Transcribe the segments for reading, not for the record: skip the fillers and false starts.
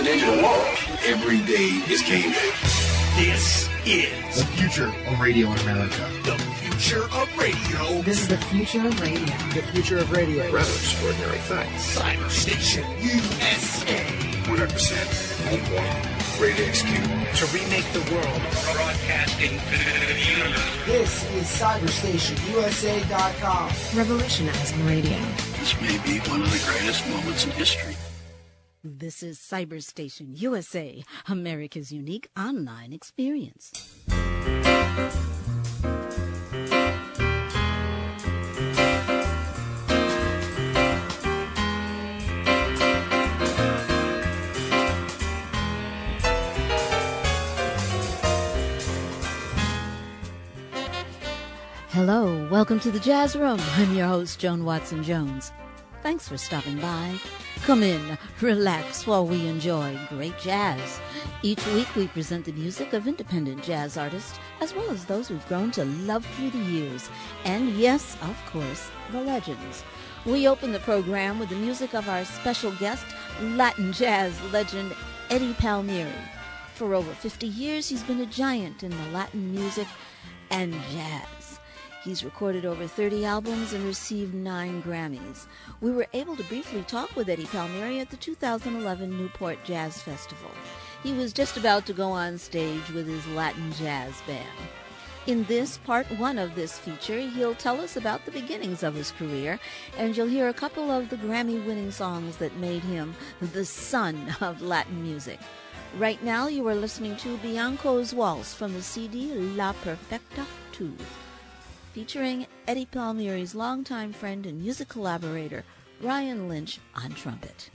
the digital world. Every day is game day. This is the future of radio in America. The future of radio. This is the future of radio. The future of radio. Rather extraordinary facts. Cyber Station USA. 100% on point. Ready to execute. To remake the world. Broadcasting to the universe. This is CyberstationUSA.com. Revolutionizing radio. This may be one of the greatest moments in history. This is Cyberstation USA, America's unique online experience. Hello, welcome to the Jazz Room. I'm your host, Joan Watson Jones. Thanks for stopping by. Come in, relax while we enjoy great jazz. Each week we present the music of independent jazz artists, as well as those we've grown to love through the years. And yes, of course, the legends. We open the program with the music of our special guest, Latin jazz legend Eddie Palmieri. For over 50 years, he's been a giant in the Latin music and jazz. He's recorded over 30 albums and received 9 Grammys. We were able to briefly talk with Eddie Palmieri at the 2011 Newport Jazz Festival. He was just about to go on stage with his Latin jazz band. In this part 1 of this feature, he'll tell us about the beginnings of his career, and you'll hear a couple of the Grammy-winning songs that made him the son of Latin music. Right now, you are listening to Bianco's Waltz from the CD La Perfecta 2. Featuring Eddie Palmieri's longtime friend and music collaborator, Brian Lynch, on trumpet.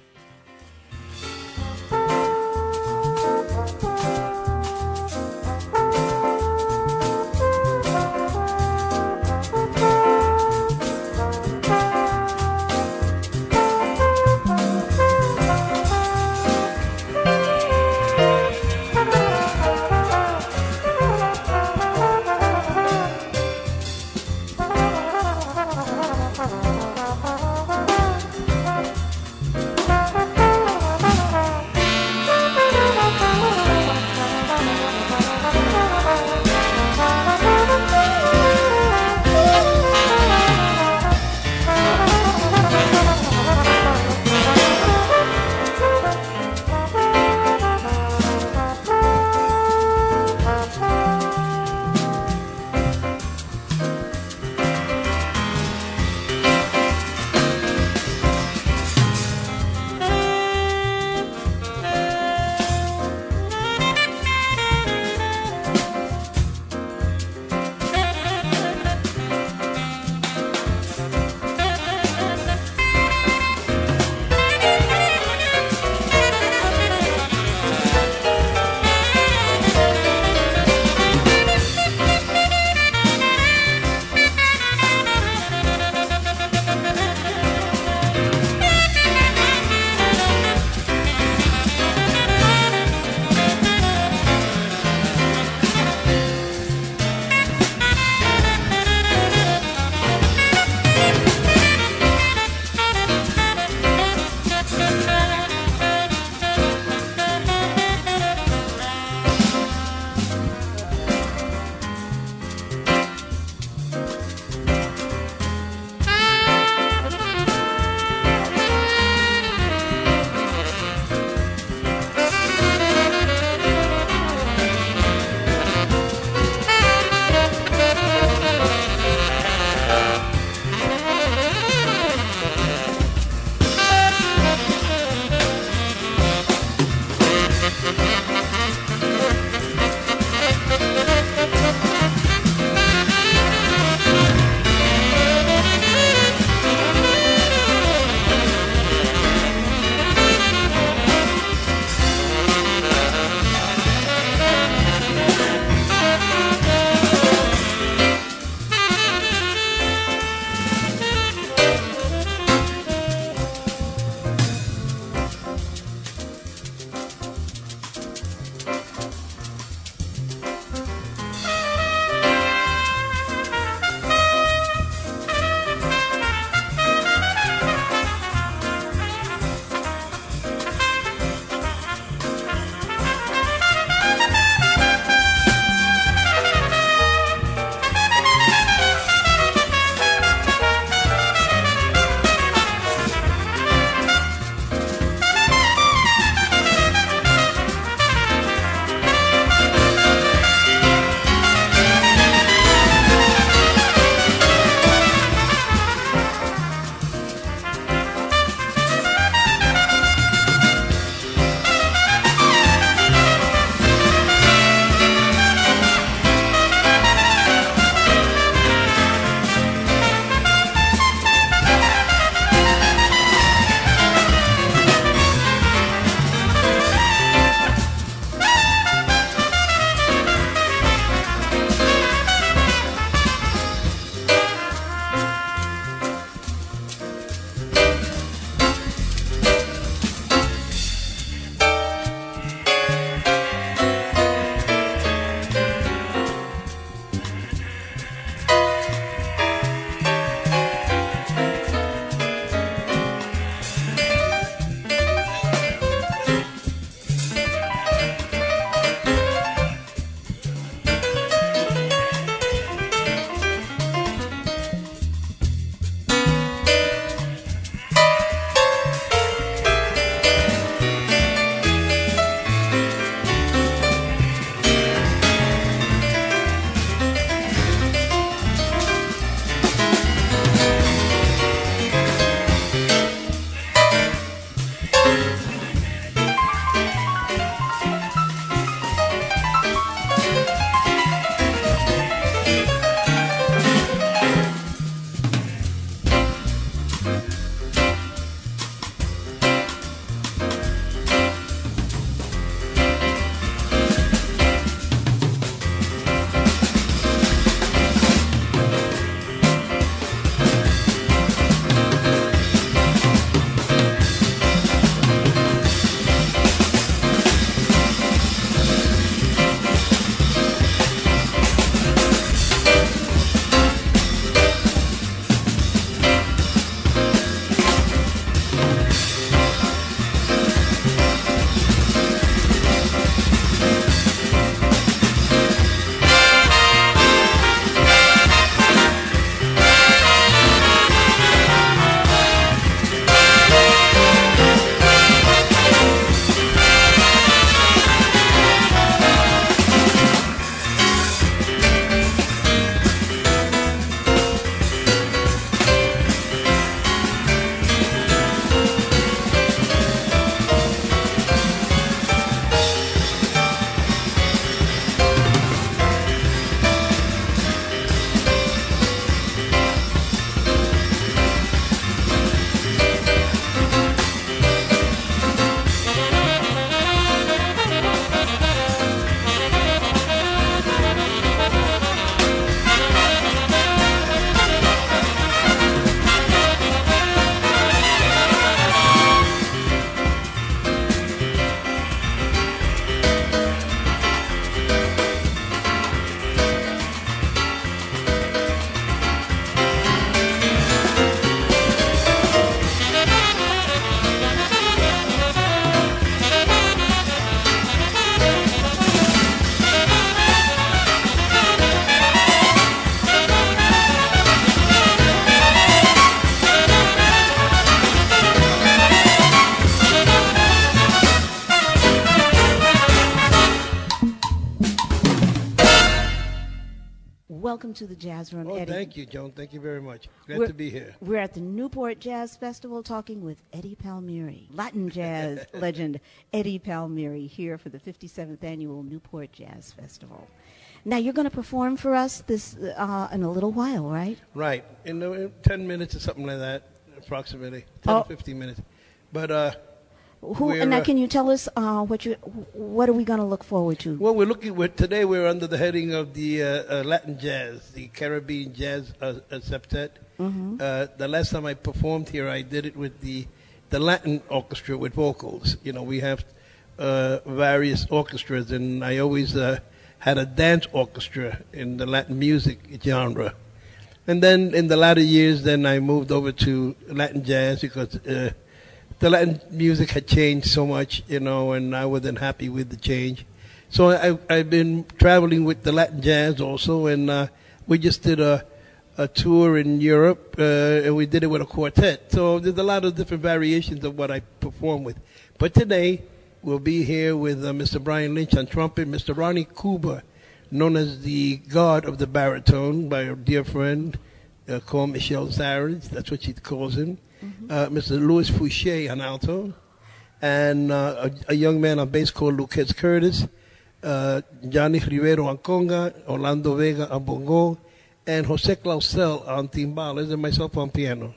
welcome to the Jazz Room, Oh, Eddie. thank you, Joan. Thank you very much. Glad to be here. We're at the Newport Jazz Festival talking with Eddie Palmieri, Latin jazz legend Eddie Palmieri, here for the 57th annual Newport Jazz Festival. Now, you're going to perform for us this in a little while, right? Right. In 10 minutes or something like that, approximately. 10 to 15 minutes. But now, can you tell us what are we going to look forward to? well, today we're under the heading of the Latin jazz, the Caribbean Jazz Septet. The last time I performed here, I did it with the Latin orchestra with vocals. You know, we have various orchestras, and I always had a dance orchestra in the Latin music genre. And then in the latter years, then I moved over to Latin jazz because the Latin music had changed so much, you know, and I wasn't happy with the change. So I've been traveling with the Latin jazz also, and we just did a tour in Europe, and we did it with a quartet. So there's a lot of different variations of what I perform with. But today, we'll be here with Mr. Brian Lynch on trumpet, Mr. Ronnie Cuba, known as the god of the baritone by our dear friend called Michelle Sarris. That's what she calls him. Mr. Louis Fouché on alto, and a young man on bass called Lucas Curtis, Johnny Rivero on conga, Orlando Vega on bongo, and Jose Clausel on timbales, and myself on piano.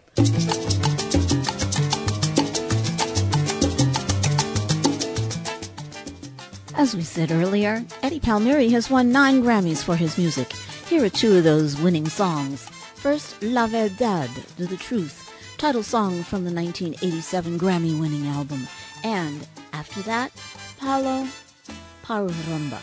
As we said earlier, Eddie Palmieri has won 9 Grammys for his music. Here are 2 of those winning songs. First, La Verdad, The Truth, title song from the 1987 Grammy-winning album. And after that, Palo para Rumba.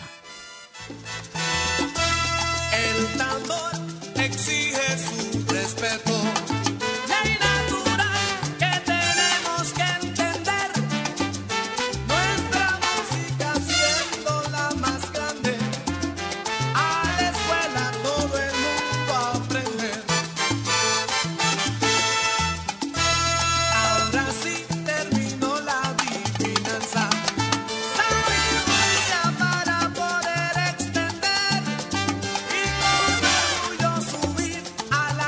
El tambor exige su respeto. Ley natural que tenemos que entender. Nuestra música siendo la más grande. A la escuela todo el mundo a aprender. Ahora sí terminó la adivinanza. Sabiduría para poder extender y con orgullo subir a la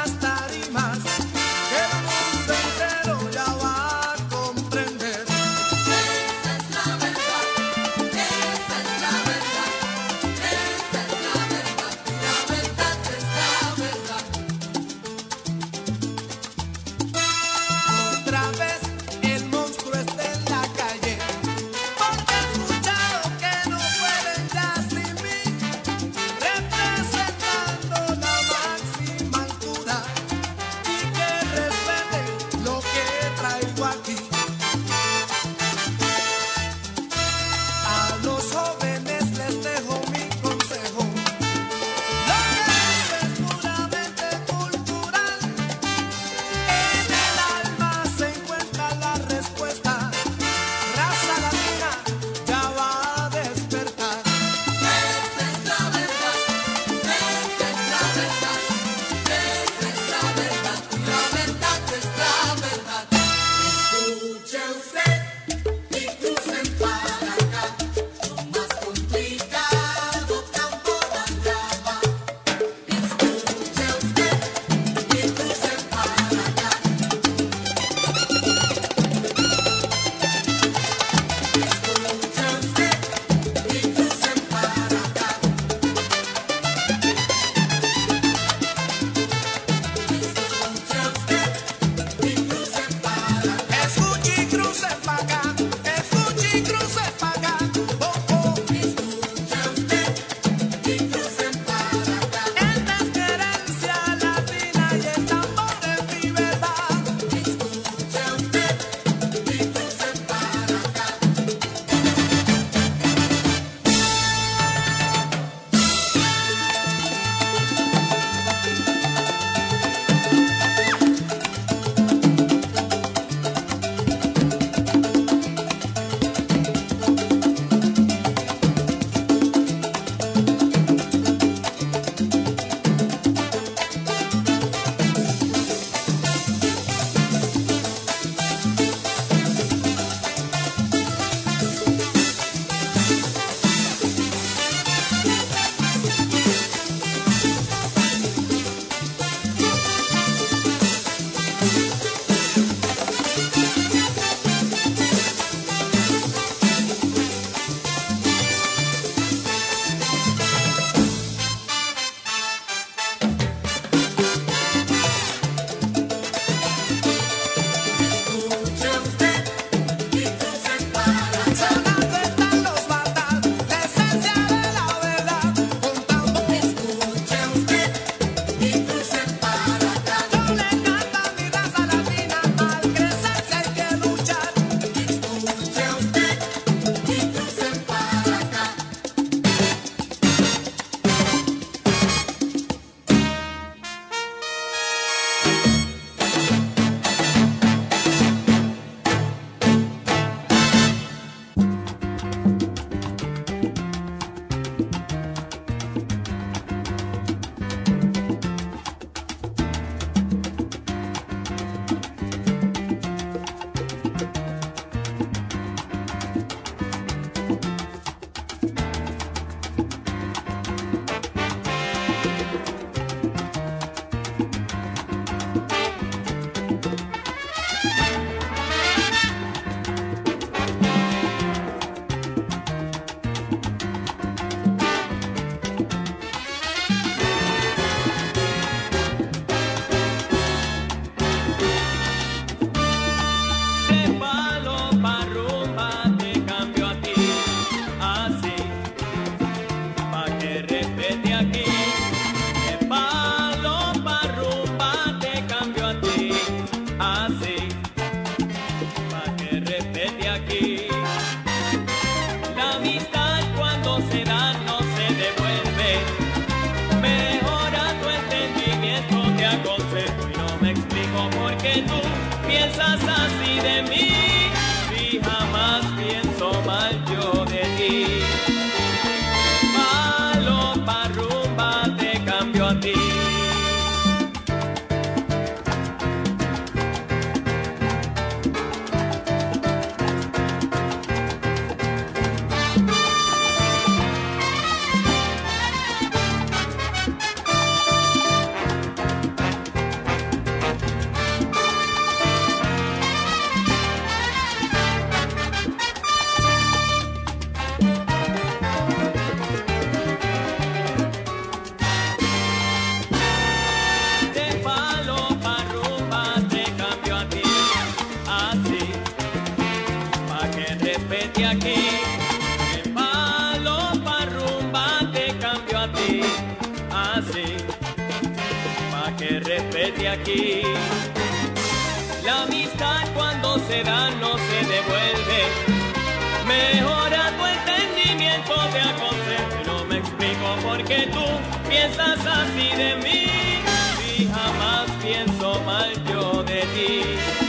se da no se devuelve. Mejora tu entendimiento, te aconsejo y no me explico por qué tú piensas así de mí. Si jamás pienso mal yo de ti.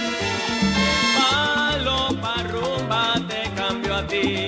Palo pa' rumba te cambio a ti.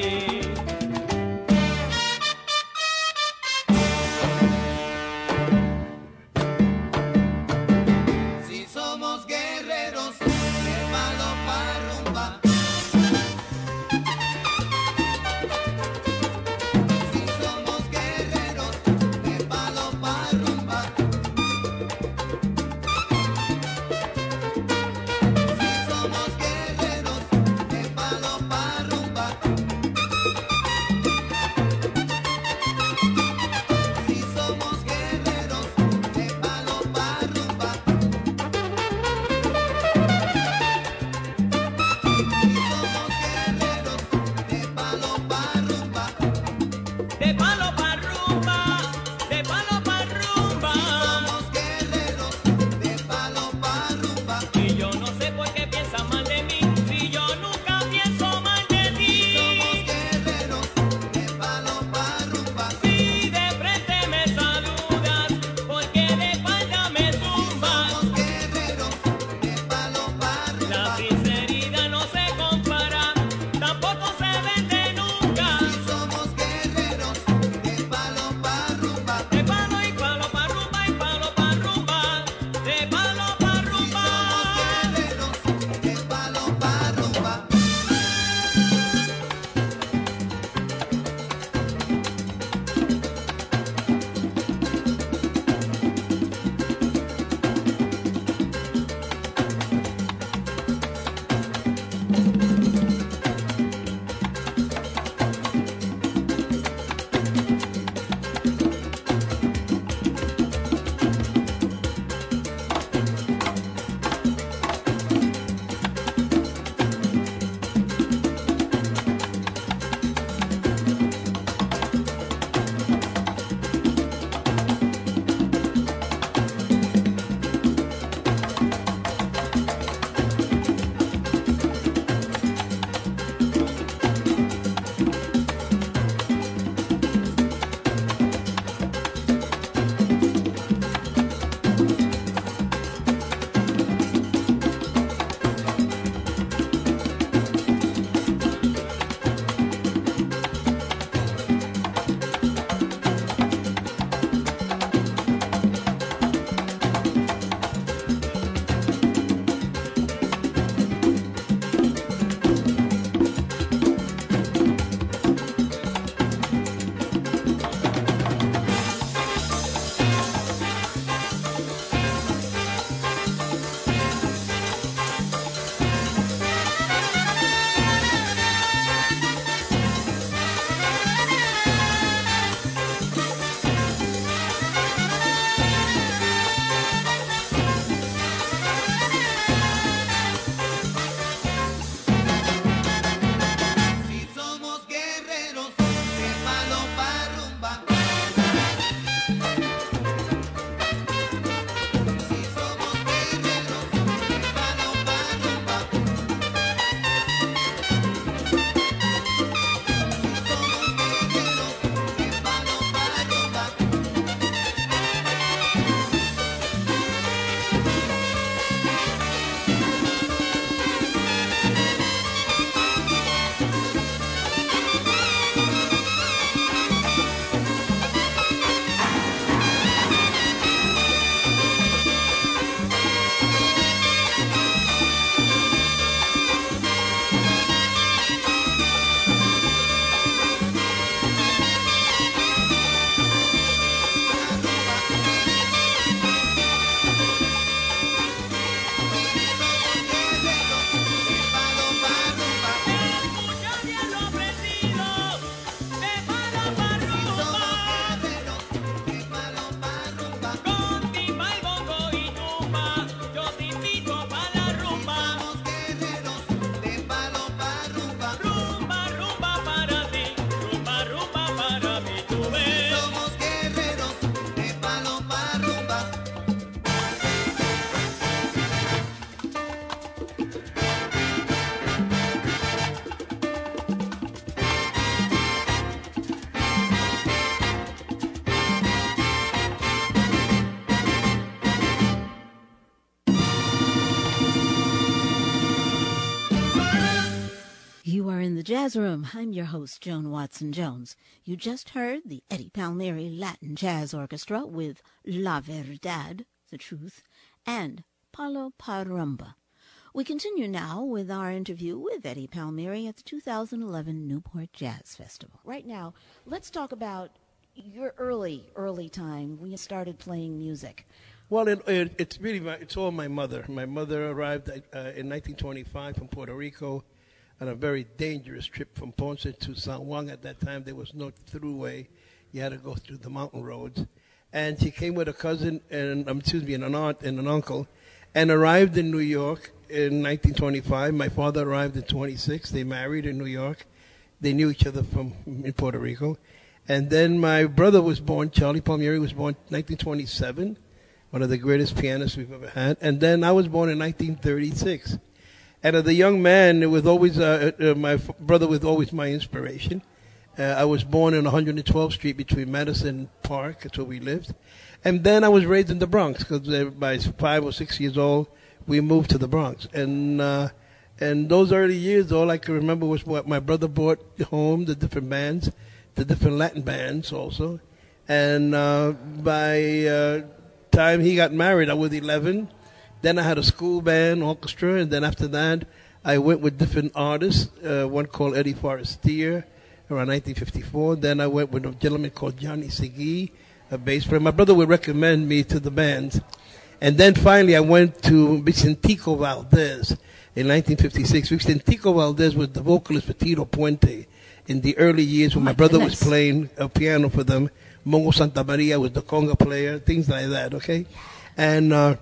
the Jazz Room. I'm your host, Joan Watson Jones. You just heard the Eddie Palmieri Latin Jazz Orchestra with La Verdad, the truth, and Palo Parumba. We continue now with our interview with Eddie Palmieri at the 2011 Newport Jazz Festival. Right now, let's talk about your early time when you started playing music. Well, it's really it's all my mother. My mother arrived in 1925 from Puerto Rico on a very dangerous trip from Ponce to San Juan. At that time, there was no throughway. You had to go through the mountain roads. And she came with a cousin and an aunt and an uncle, and arrived in New York in 1925. My father arrived in 26. They married in New York. They knew each other in Puerto Rico. And then my brother was born, Charlie Palmieri was born in 1927, one of the greatest pianists we've ever had. And then I was born in 1936. And as a young man, it was always my brother was always my inspiration. I was born in 112th Street between Madison Park, that's where we lived. And then I was raised in the Bronx, because by 5 or 6 years old, we moved to the Bronx. And those early years, all I can remember was what my brother brought home, the different bands, the different Latin bands also. And by time he got married, I was 11. Then I had a school band, orchestra, and then after that, I went with different artists, one called Eddie Forestier, around 1954. Then I went with a gentleman called Johnny Segui, a bass player. My brother would recommend me to the bands. And then finally I went to Vicentico Valdez in 1956. Vicentico Valdez was the vocalist for Tito Puente in the early years when my brother was playing a piano for them. Mongo Santa Maria was the conga player, things like that, okay? And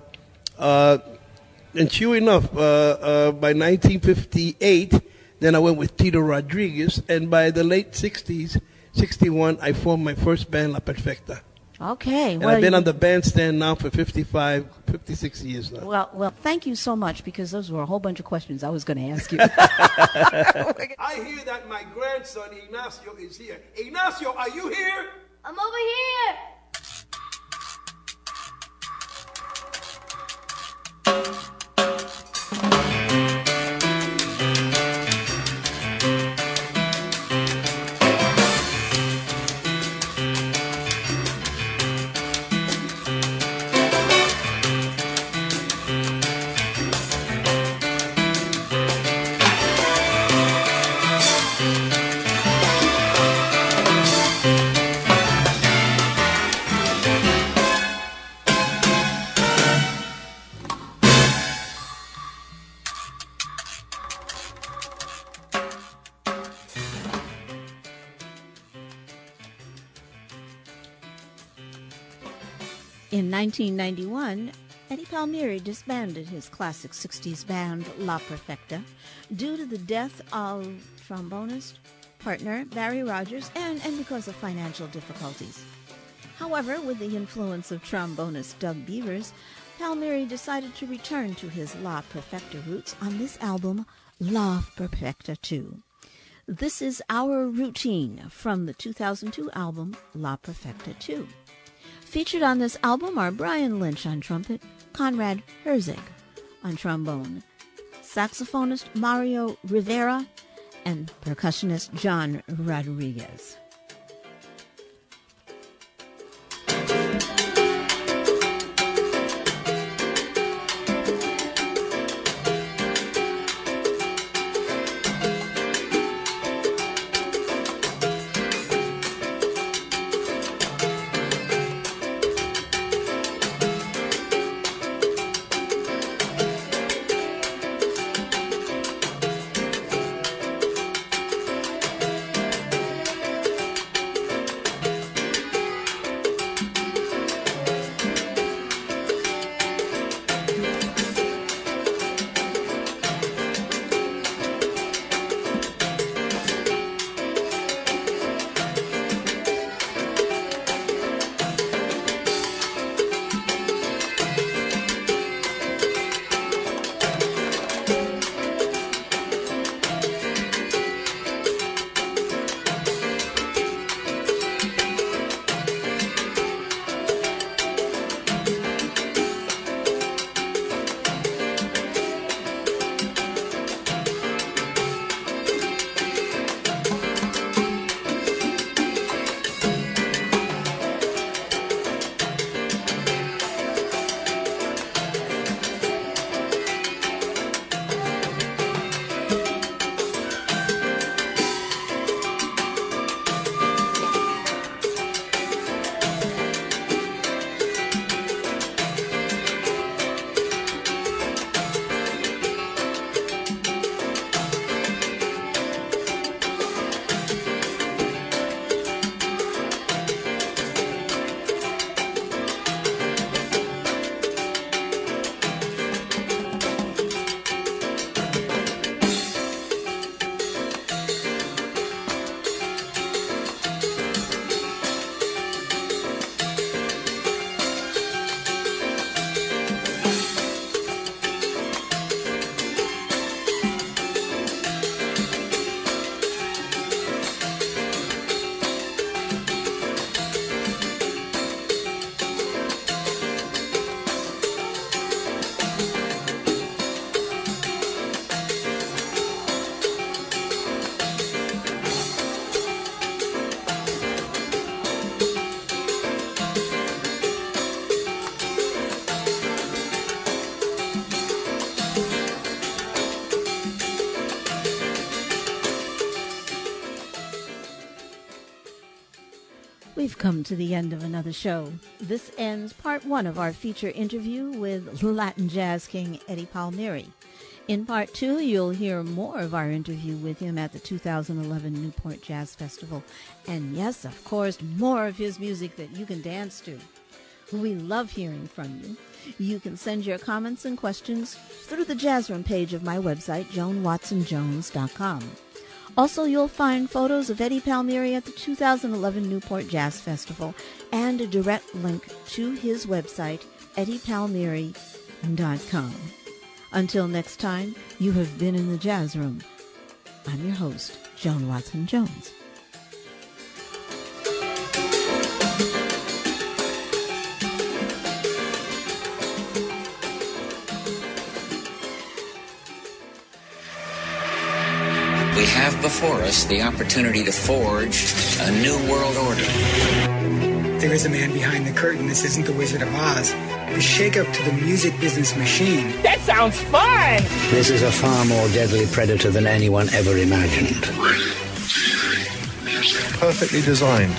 sure enough, by 1958, then I went with Tito Rodriguez, and by the late 60s, 61, I formed my first band, La Perfecta. Okay. And I've been on the bandstand now for 56 years now. Well, thank you so much, because those were a whole bunch of questions I was going to ask you. I hear that my grandson, Ignacio, is here. Ignacio, are you here? I'm over here. In 1991, Eddie Palmieri disbanded his classic 60s band La Perfecta due to the death of trombonist partner Barry Rogers and because of financial difficulties. However, with the influence of trombonist Doug Beavers, Palmieri decided to return to his La Perfecta roots on this album, La Perfecta 2. This is our routine from the 2002 album, La Perfecta 2. Featured on this album are Brian Lynch on trumpet, Conrad Herzig on trombone, saxophonist Mario Rivera, and percussionist John Rodriguez. We've come to the end of another show. This ends part one of our feature interview with Latin jazz king Eddie Palmieri. In part two, you'll hear more of our interview with him at the 2011 Newport Jazz Festival. And yes, of course, more of his music that you can dance to. We love hearing from you. You can send your comments and questions through the Jazz Room page of my website, JoanWatsonJones.com. Also, you'll find photos of Eddie Palmieri at the 2011 Newport Jazz Festival and a direct link to his website, EddiePalmieri.com. Until next time, you have been in the Jazz Room. I'm your host, Joan Watson Jones. We have before us the opportunity to forge a new world order. There is a man behind the curtain. This isn't the Wizard of Oz. The shake-up to the music business machine. That sounds fun! This is a far more deadly predator than anyone ever imagined. Perfectly designed.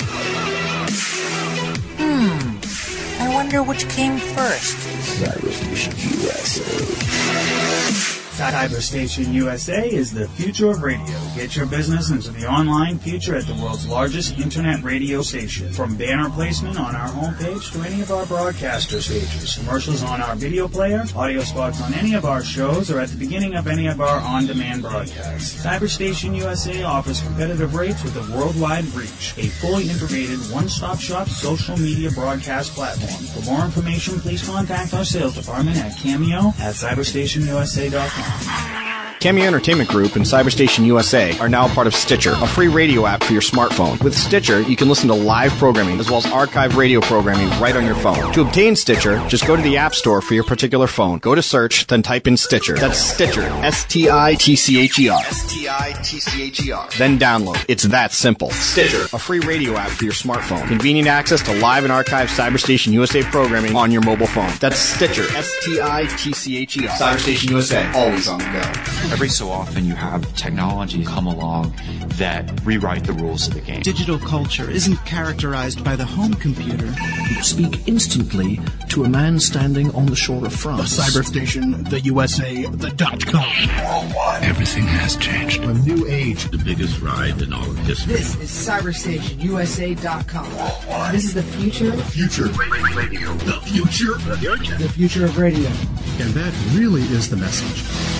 I wonder which came first. Cyberstation USA. Cyberstation USA is the future of radio. Get your business into the online future at the world's largest internet radio station. From banner placement on our homepage to any of our broadcaster stages, commercials on our video player, audio spots on any of our shows, or at the beginning of any of our on-demand broadcasts. Cyberstation USA offers competitive rates with a worldwide reach. A fully integrated one-stop-shop social media broadcast platform. For more information, please contact our sales department at cameo@cyberstationusa.com. Cameo Entertainment Group and Cyberstation USA are now part of Stitcher, a free radio app for your smartphone. With Stitcher, you can listen to live programming as well as archive radio programming right on your phone. To obtain Stitcher, just go to the App Store for your particular phone. Go to search, then type in Stitcher. That's Stitcher. S-T-I-T-C-H-E-R. S-T-I-T-C-H-E-R. Then download. It's that simple. Stitcher, a free radio app for your smartphone. Convenient access to live and archived Cyberstation USA programming on your mobile phone. That's Stitcher. S-T-I-T-C-H-E-R. Cyberstation USA. Always on the go. Every so often you have technology come along that rewrite the rules of the game. Digital culture isn't characterized by the home computer. You speak instantly to a man standing on the shore of France. The Cyberstation, the USA, the .com. Worldwide. Everything has changed. A new age. The biggest ride in all of history. This is CyberstationUSA.com. Worldwide. This is the future. The future. Radio. The future. The future of radio. And that really is the message.